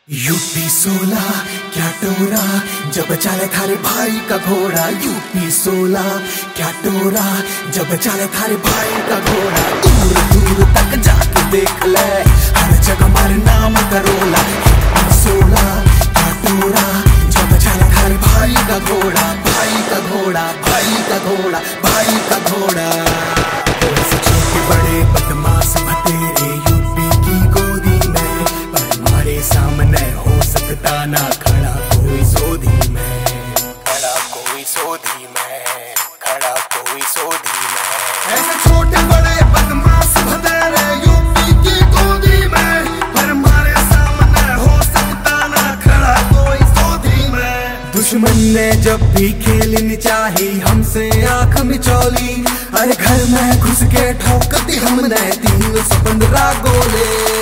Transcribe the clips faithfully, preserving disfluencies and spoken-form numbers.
UP सोलह क्या टोरा जब चले थारे भाई का घोड़ा। यूपी सोलह क्या टोरा जब चले थारे भाई का घोड़ा। दूर दूर तक जाके देख ले हर जगह मारे नाम करोला। यूपी सोलह क्या टोरा जब चले थारे भाई का घोड़ा। भाई का घोड़ा भाई का घोड़ा भाई का घोड़ा। छोटे बड़े बदमाश भतेरे यूपी की गोदी में, पर हमारे सामने हो सकता ना खड़ा कोई सोधी में। खड़ा कोई सोधी में, खड़ा कोई सोधी में। ऐसे छोटे बड़े बदमाश भतेरे यूपी की गोदी में, पर हमारे सामने हो सकता ना खड़ा कोई सोधी में। दुश्मन ने जब भी खेलनी चाही हमसे आंख मिचौली, अरे घर में घुस के ठोकती हमने तीन सौ पंद्रह गोले।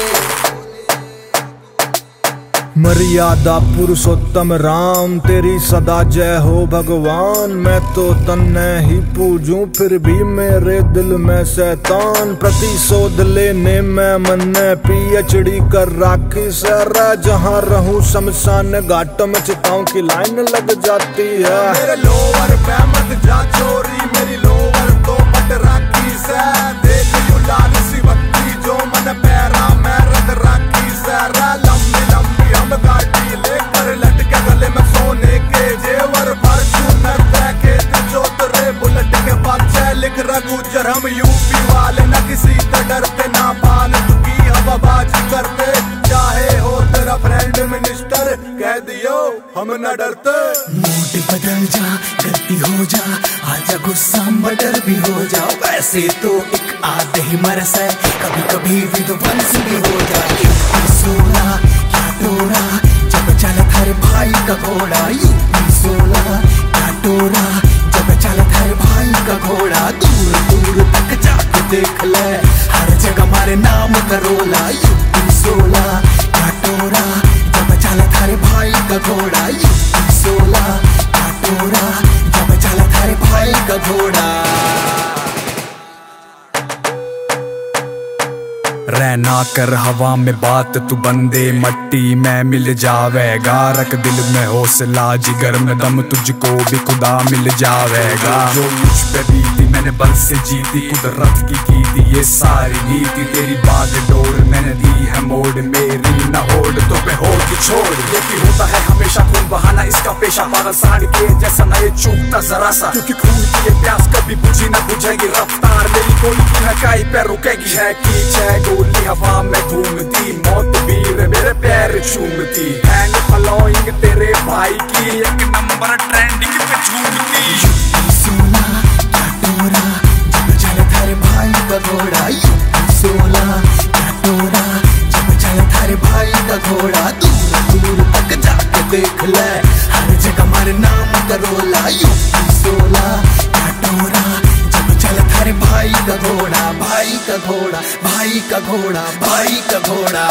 मर्यादा पुरुषोत्तम राम तेरी सदा जय हो भगवान। मैं तो तन्ने ही पूजूं फिर भी मेरे दिल में शैतान। प्रतिशोध लेने में मैंने पीएचडी कर राखी सर। जहाँ रहूं शमशान घाट में चिताओं की लाइन लग जाती है। मेरे लोअर पे मत जा चोरी, मेरी लोअर तो पट राखी से। देख यू लाल सी बत्ती जो मन पैरा में रख राखी से। लंबी लंबी हम गाड़ी लेकर लटके गले में सोने के जेवर। फॉर्च्यूनर देखे जो तेरे बुलेट के बादशाह लिख रघुजर। हम यूपी वाले न किसी से डरते ना पान की हवाबाजी करते। चाहे हो तेरा फ्रेंड मिनिस्टर कह दियो हम न डरते। मूड बदल जा गलती हो जा, आजा गुस्सा मर्डर भी हो जा। वैसे तो एक आधे ही मरस है, कभी कभी विध्वंस भी हो जा। यूपी सोलह क्या टोरा जब चला थारे भाई का घोड़ा। यूपी सोलह क्या टोरा जब चला थारे भाई का घोड़ा। दूर दूर तक जाके देख ले हर जगह मारे नाम करोला। यूपी सोलह क्या टोरा जब चला थारे भाई का घोड़ा। यूपी सोलह क्या टोरा जब चला थारे भाई का घोड़ा। रहना कर हवा में बात तू बंदे मट्टी में मिल जावेगा। रख दिल में हौसला जिगर में दम तुझको भी खुदा मिल जावेगा। जो मुझ पे बीती मैंने बल से जीती, कुदरत की की थी ये सारी नीति। तेरी बात डोर मैंने दी है मोड़, मेरी न होड़ तो पे होड़ की छोड़। ये भी होता है हमेशा खून बहाना इसका पेशा। पागल साड़ के जैसा ना ये चूकता जरा सा, क्योंकि खून की ये प्यास कभी बुझी ना बुझेगी। रफ्तार मेरी कोई की हकाई पे रुकेगी है कीच है गोली हवा में घूमती। मौत वीर मेरे पैर चूमती। हैंग फॉलोइंग तेरे भाई की एक नंबर ट्रेंडिंग पे झूमती। यूपी सोलह क्या टोरा जब चला थारे भाई का घोड़ा। यूपी सोलह क्या टोरा जब चला थारे भाई का घोड़ा। दूर दूर तक जाके देख ले हर जगह मारे नाम करोला। यूपी सोलह क्या टोरा जब चला थारे भाई का घोड़ा। भाई का घोड़ा भाई का घोड़ा भाई का घोड़ा।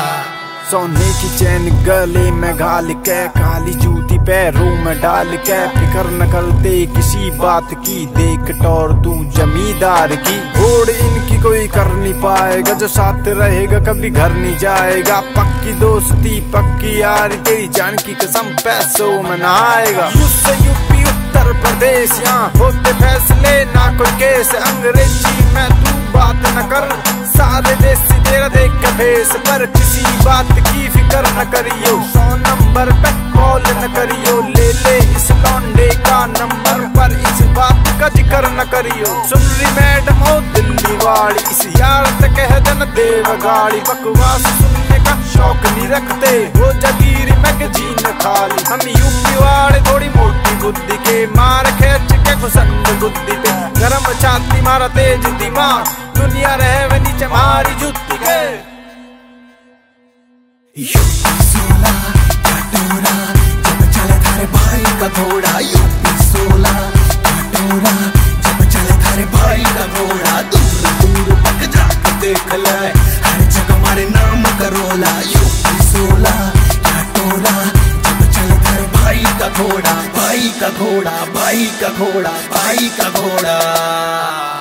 सोने की चैन गले में घाल के, काली जूती पैरों में डाल के। फिक्र न करते किसी बात की, देख टोर तू जमींदार की। होड़ इनकी कोई कर नहीं पाएगा, जो साथ रहेगा कभी घर नहीं जाएगा। पक्की दोस्ती पक्की यार तेरी जान की कसम पैसों में न आएगा। यूपी उत्तर प्रदेश यहाँ होते फैसले ना कोई केस। अंग्रेजी में तू बात न कर, सारे देश तेरा देख के भेस। पर किसी बात की फिक्र न करियो, सौ नंबर पे कॉल न करियो। ले ले इस लौंडे का नंबर पर इस बात का जिक्र न करियो। सुन रही मैडम हो दिल्ली वाली, इस यार से कह देना देव गाड़ी। बकवास सुनने का शौक नहीं रखते, वो जगीरी मैगजीन खाली। हम यूपी वाले थोड़ी मोटी बुद्धि के, मार खेच के घुसंड बुद्धि पे। गरम छाती मारा तेज दिमाग, दुनिया रहे नीचे मारी जुत्ती के। यूपी सोलह क्या टोरा जब चला थारे भाई का घोड़ा। यूपी सोलह क्या टोरा जब चला थारे भाई का घोड़ा। दूर दूर तक जाके देख ले हर जगह मारे नाम करोला। यूपी सोलह क्या टोरा जब चला थारे भाई का घोड़ा। भाई का घोड़ा भाई का घोड़ा भाई का घोड़ा।